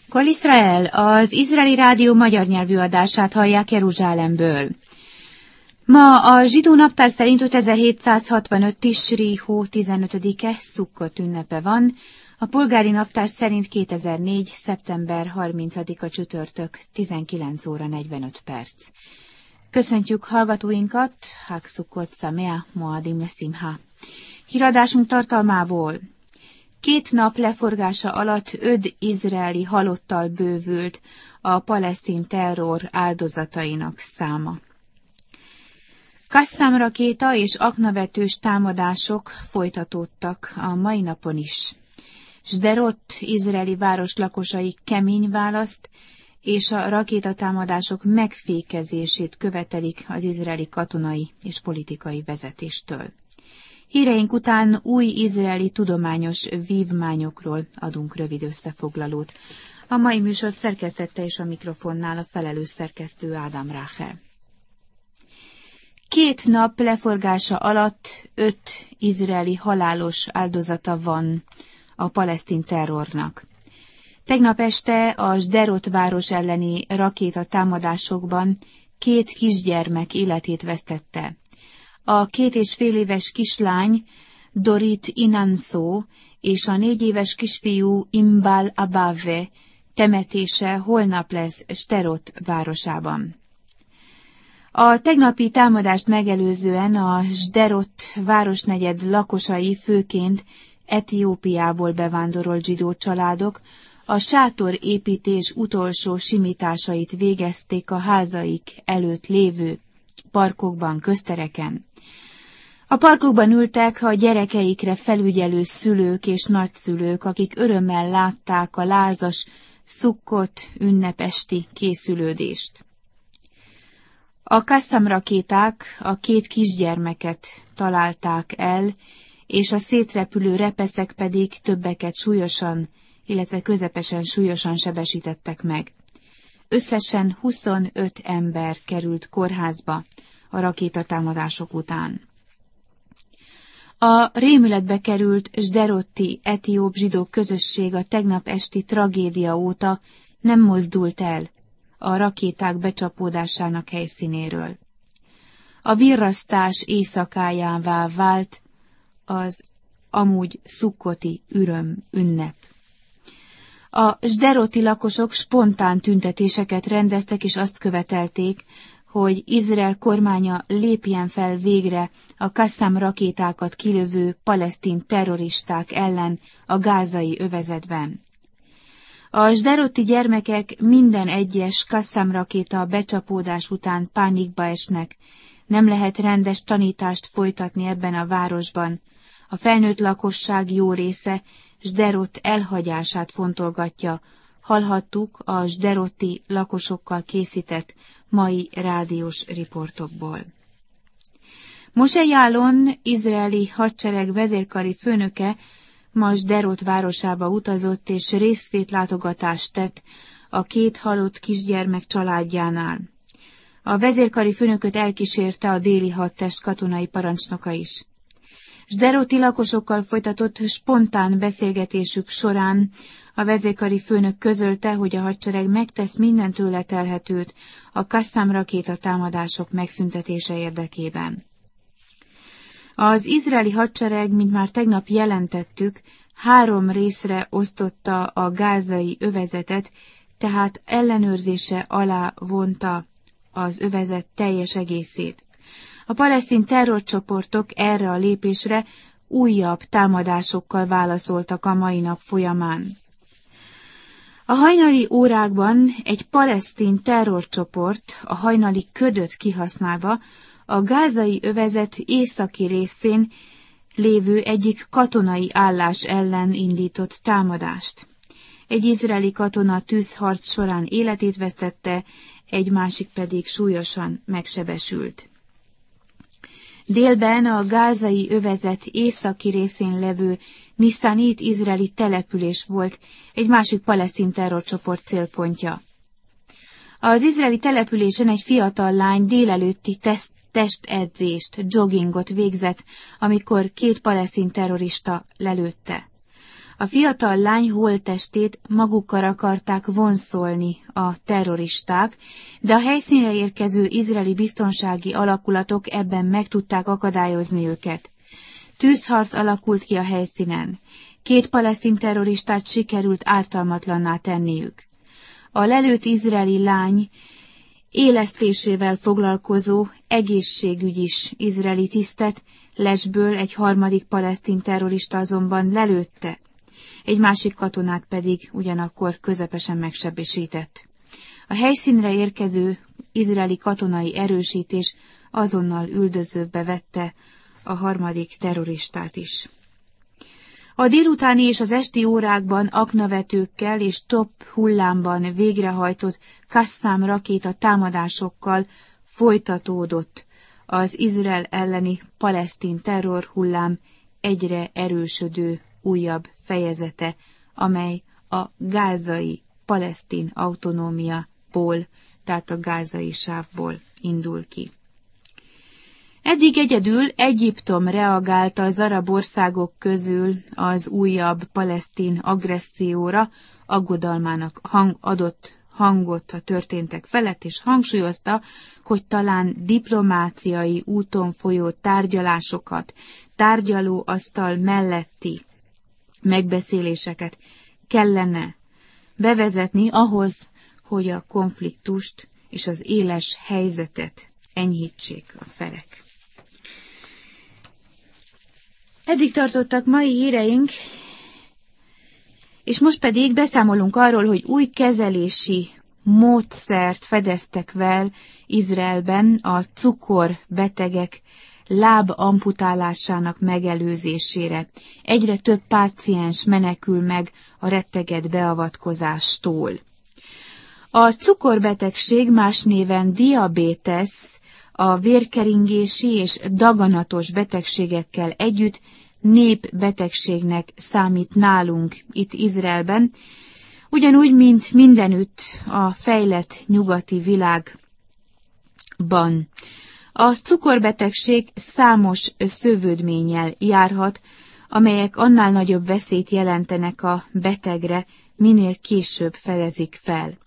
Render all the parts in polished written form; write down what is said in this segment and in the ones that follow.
Kol Israel, az izraeli rádió magyar nyelvű adását hallják Jeruzsálemből. Ma a zsidó naptár szerint 5765 Tisri hó 15-e, Szukkot ünnepe van, a polgári naptár szerint 2004. szeptember 30-a csütörtök, 19 óra 45 perc. Köszöntjük hallgatóinkat, Hag Szukkot Szamea Moadim Leszimha. Híradásunk tartalmából: 2 nap leforgása alatt 5 izraeli halottal bővült a palesztin terror áldozatainak száma. Qassam rakéta és aknavetős támadások folytatódtak a mai napon is. Sderot izraeli város lakosai kemény választ és a rakétatámadások megfékezését követelik az izraeli katonai és politikai vezetéstől. Híreink után új izraeli tudományos vívmányokról adunk rövid összefoglalót. A mai műsort szerkesztette és a mikrofonnál a felelős szerkesztő Ádám Ráhel. 2 nap leforgása alatt 5 izraeli halálos áldozata van a palesztin terrornak. Tegnap este a Sderot város elleni rakétatámadásokban 2 kisgyermek életét vesztette. A 2,5 éves kislány, Dorit Inanszó, és a 4 éves kisfiú, Imbal Abave temetése holnap lesz Sderot városában. A tegnapi támadást megelőzően a Sderot városnegyed lakosai, főként Etiópiából bevándorolt zsidó családok, a sátorépítés utolsó simításait végezték a házaik előtt lévő parkokban, köztereken. A parkokban ültek a gyerekeikre felügyelő szülők és nagyszülők, akik örömmel látták a lázas Szukkot ünnepesti készülődést. A Qassam rakéták a 2 kisgyermeket találták el, és a szétrepülő repeszek pedig többeket súlyosan, illetve közepesen súlyosan sebesítettek meg. Összesen 25 ember került kórházba a rakétatámadások után. A rémületbe került sderoti etióp zsidó közösség a tegnap esti tragédia óta nem mozdult el a rakéták becsapódásának helyszínéről. A virrasztás éjszakájává vált az amúgy szukkoti ünnep. A sderoti lakosok spontán tüntetéseket rendeztek, és azt követelték, hogy Izrael kormánya lépjen fel végre a Qassam rakétákat kilövő palesztin terroristák ellen a gázai övezetben. A sderoti gyermekek minden egyes Qassam rakéta becsapódás után pánikba esnek, nem lehet rendes tanítást folytatni ebben a városban, a felnőtt lakosság jó része Sderot elhagyását fontolgatja, hallhattuk a sderoti lakosokkal készített mai rádiós riportokból. Moshe Yaalon, izraeli hadsereg vezérkari főnöke ma Sderot városába utazott és részvétlátogatást tett a 2 halott kisgyermek családjánál. A vezérkari főnököt elkísérte a déli hadtest katonai parancsnoka is. Sderoti lakosokkal folytatott spontán beszélgetésük során a vezérkari főnök közölte, hogy a hadsereg megtesz minden tőle telhetőt a Qassam rakéta támadások megszüntetése érdekében. Az izraeli hadsereg, mint már tegnap jelentettük, 3 részre osztotta a gázai övezetet, tehát ellenőrzése alá vonta az övezet teljes egészét. A palesztin terrorcsoportok erre a lépésre újabb támadásokkal válaszoltak a mai nap folyamán. A hajnali órákban egy palesztin terrorcsoport a hajnali ködöt kihasználva a gázai övezet északi részén lévő egyik katonai állás ellen indított támadást. Egy izraeli katona tűzharc során életét vesztette, egy másik pedig súlyosan megsebesült. Délben a gázai övezet északi részén levő Niszanit izraeli település volt egy másik palesztin terrorcsoport célpontja. Az izraeli településen egy fiatal lány délelőtti testedzést, joggingot végzett, amikor 2 palesztin terrorista lelőtte. A fiatal lány holttestét magukkal akarták vonszolni a terroristák, de a helyszínre érkező izraeli biztonsági alakulatok ebben meg tudták akadályozni őket. Tűzharc alakult ki a helyszínen. 2 palesztin terroristát sikerült ártalmatlanná tenniük. A lelőtt izraeli lány élesztésével foglalkozó egészségügyis izraeli tisztet lesből egy 3. palesztin terrorista azonban lelőtte, egy másik katonát pedig ugyanakkor közepesen megsebesített. A helyszínre érkező izraeli katonai erősítés azonnal üldözőbe vette a 3. terroristát is. A délutáni és az esti órákban aknavetőkkel és top hullámban végrehajtott Qassam rakéta támadásokkal folytatódott az Izrael elleni palesztin terrorhullám egyre erősödő újabb fejezete, amely a gázai palesztin autonómiából, tehát a gázai sávból indul ki. Eddig egyedül Egyiptom reagálta az arab országok közül az újabb palesztin agresszióra, aggodalmának adott hangot a történtek felett, és hangsúlyozta, hogy talán diplomáciai úton folyó tárgyalásokat, tárgyalóasztal melletti megbeszéléseket kellene bevezetni ahhoz, hogy a konfliktust és az éles helyzetet enyhítsék a felek. Eddig tartottak mai híreink, és most pedig beszámolunk arról, hogy új kezelési módszert fedeztek fel Izraelben a cukorbetegek lábamputálásának megelőzésére. Egyre több páciens menekül meg a retteget beavatkozástól. A cukorbetegség, más néven diabétesz, a vérkeringési és daganatos betegségekkel együtt népbetegségnek számít nálunk itt Izraelben, ugyanúgy, mint mindenütt a fejlett nyugati világban. A cukorbetegség számos szövődménnyel járhat, amelyek annál nagyobb veszélyt jelentenek a betegre, minél később fedezik fel.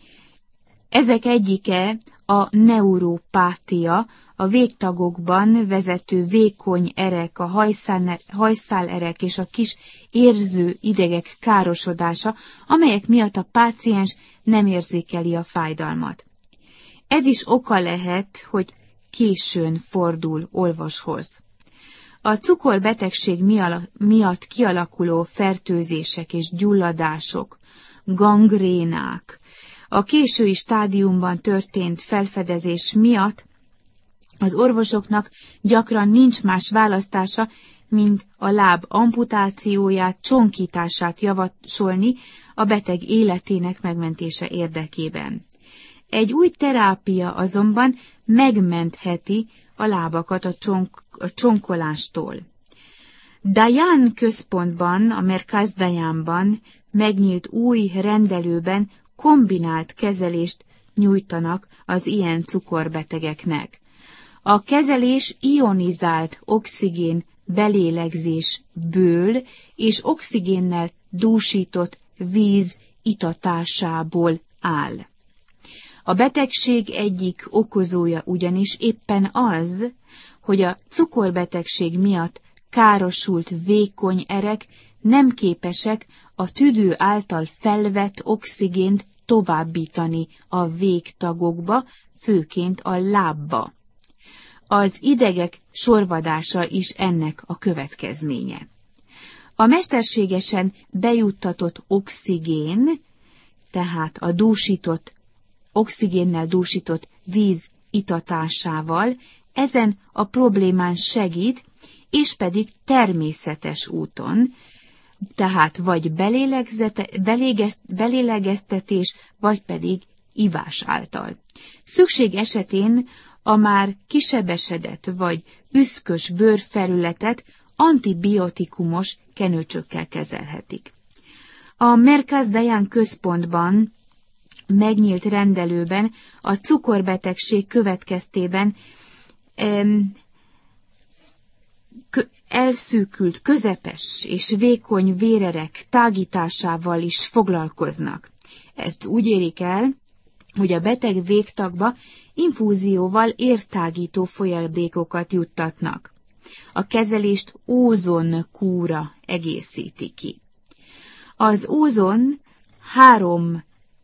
Ezek egyike a neuropátia, a végtagokban vezető vékony erek, a hajszálerek és a kis érző idegek károsodása, amelyek miatt a páciens nem érzékeli a fájdalmat. Ez is oka lehet, hogy későn fordul orvoshoz. A cukorbetegség miatt kialakuló fertőzések és gyulladások, gangrénák, a késői stádiumban történt felfedezés miatt az orvosoknak gyakran nincs más választása, mint a láb amputációját, csonkítását javasolni a beteg életének megmentése érdekében. Egy új terápia azonban megmentheti a lábakat a csonkolástól. Dayan központban, a Merkaz Dayanban megnyílt új rendelőben kombinált kezelést nyújtanak az ilyen cukorbetegeknek. A kezelés ionizált oxigén belélegzésből és oxigénnel dúsított víz itatásából áll. A betegség egyik okozója ugyanis éppen az, hogy a cukorbetegség miatt károsult vékony erek nem képesek a tüdő által felvett oxigént továbbítani a végtagokba, főként a lábba. Az idegek sorvadása is ennek a következménye. A mesterségesen bejuttatott oxigén, tehát a oxigénnel dúsított víz itatásával ezen a problémán segít, és pedig természetes úton, tehát vagy belélegeztetés, vagy pedig ivás által. Szükség esetén a már kisebesedett vagy üszkös bőrfelületet antibiotikumos kenőcsökkel kezelhetik. A Merkaz Dayan központban megnyílt rendelőben a cukorbetegség következtében elszűkült közepes és vékony vérerek tágításával is foglalkoznak. Ezt úgy érik el, hogy a beteg végtagba infúzióval értágító folyadékokat juttatnak. A kezelést ózonkúra egészíti ki. Az ózon 3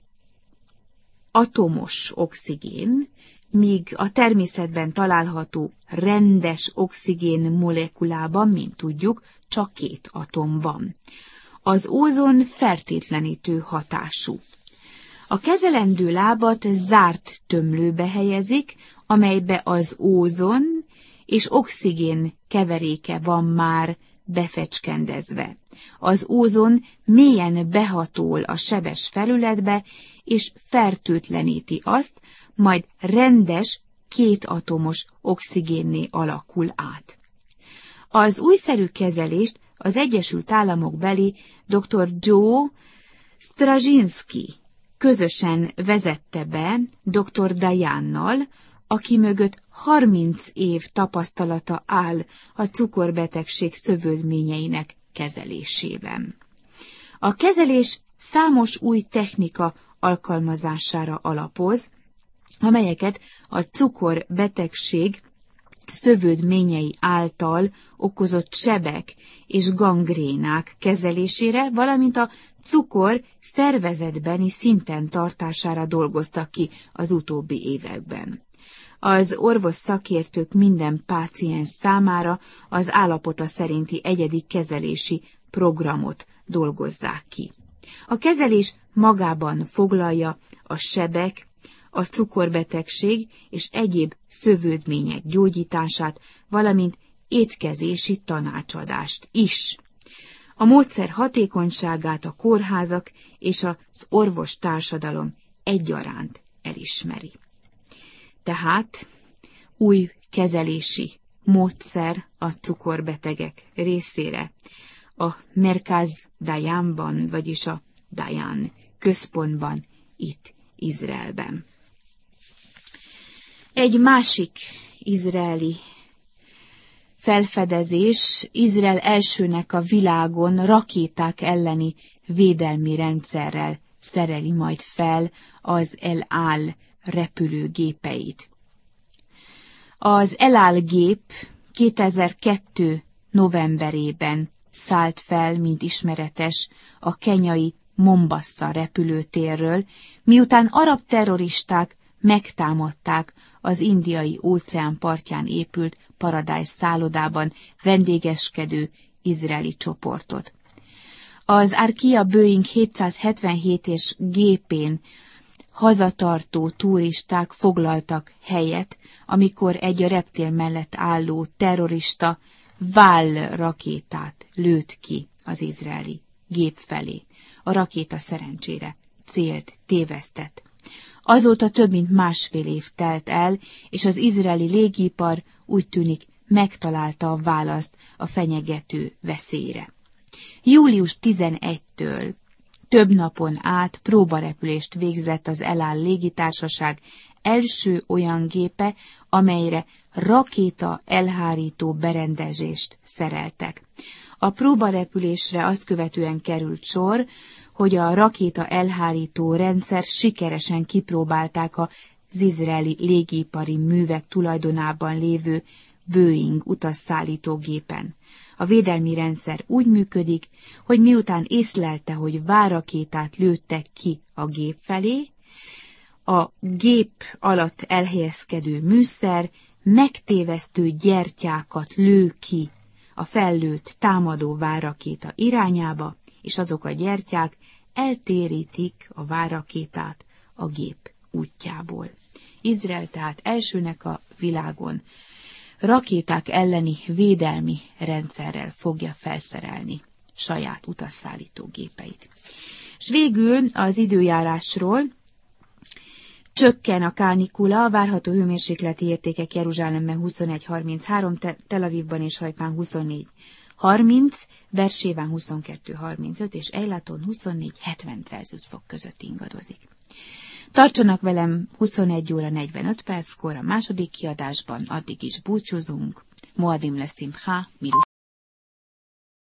atomos oxigén, míg a természetben található rendes oxigén molekulában, mint tudjuk, csak 2 atom van. Az ózon fertőtlenítő hatású. A kezelendő lábat zárt tömlőbe helyezik, amelybe az ózon és oxigén keveréke van már befecskendezve. Az ózon mélyen behatol a sebes felületbe, és fertőtleníti azt, majd rendes 2 atomos oxigénné alakul át. Az újszerű kezelést az Egyesült Államok beli dr. Joe Straczynski közösen vezette be dr. Diannal, aki mögött 30 év tapasztalata áll a cukorbetegség szövődményeinek kezelésében. A kezelés számos új technika alkalmazására alapoz, amelyeket a cukorbetegség szövődményei által okozott sebek és gangrénák kezelésére, valamint a cukor szervezetbeni szinten tartására dolgoztak ki az utóbbi években. Az orvos szakértők minden páciens számára az állapota szerinti egyedi kezelési programot dolgozzák ki. A kezelés magában foglalja a sebek, a cukorbetegség és egyéb szövődmények gyógyítását, valamint étkezési tanácsadást is. A módszer hatékonyságát a kórházak és az orvostársadalom egyaránt elismeri. Tehát új kezelési módszer a cukorbetegek részére a Merkaz Dayanban, vagyis a Dayan központban, itt Izraelben. Egy másik izraeli felfedezés, Izrael elsőnek a világon rakéták elleni védelmi rendszerrel szereli majd fel az El Al repülőgépeit. Az El Al gép 2002. novemberében szállt fel, mint ismeretes, a kenyai Mombasa repülőtérről, miután arab terroristák megtámadták az Indiai óceán partján épült Paradise szállodában vendégeskedő izraeli csoportot. Az Arkia Boeing 777-es gépén hazatartó turisták foglaltak helyet, amikor egy a reptér mellett álló terrorista vállrakétát lőtt ki az izraeli gép felé. A rakéta szerencsére célt tévesztett. Azóta több mint másfél év telt el, és az izraeli légipar úgy tűnik megtalálta a választ a fenyegető veszélyre. Július 11-től több napon át próbarepülést végzett az El Al légitársaság első olyan gépe, amelyre rakéta elhárító berendezést szereltek. A próbarepülésre azt követően került sor, hogy a rakéta elhárító rendszer sikeresen kipróbálták az izraeli légipari művek tulajdonában lévő Boeing utasszállítógépen. A védelmi rendszer úgy működik, hogy miután észlelte, hogy várrakétát lőttek ki a gép felé, a gép alatt elhelyezkedő műszer megtévesztő gyertyákat lő ki a fellőtt támadó várrakéta irányába, és azok a gyertyák eltérítik a várrakétát a gép útjából. Izrael tehát elsőnek a világon rakéták elleni védelmi rendszerrel fogja felszerelni saját utasszállító gépeit. És végül az időjárásról: csökken a kánikula, várható hőmérsékleti értékek Jeruzsálemben 21-33, Tel Avivban és Hajfán 24-30, Bersében 22-35 és Eilaton 24-70 Celsius fok között ingadozik. Tartsanak velem 21 óra 45 perckor a második kiadásban, addig is búcsúzunk. Moadim leszimcha, Mirus.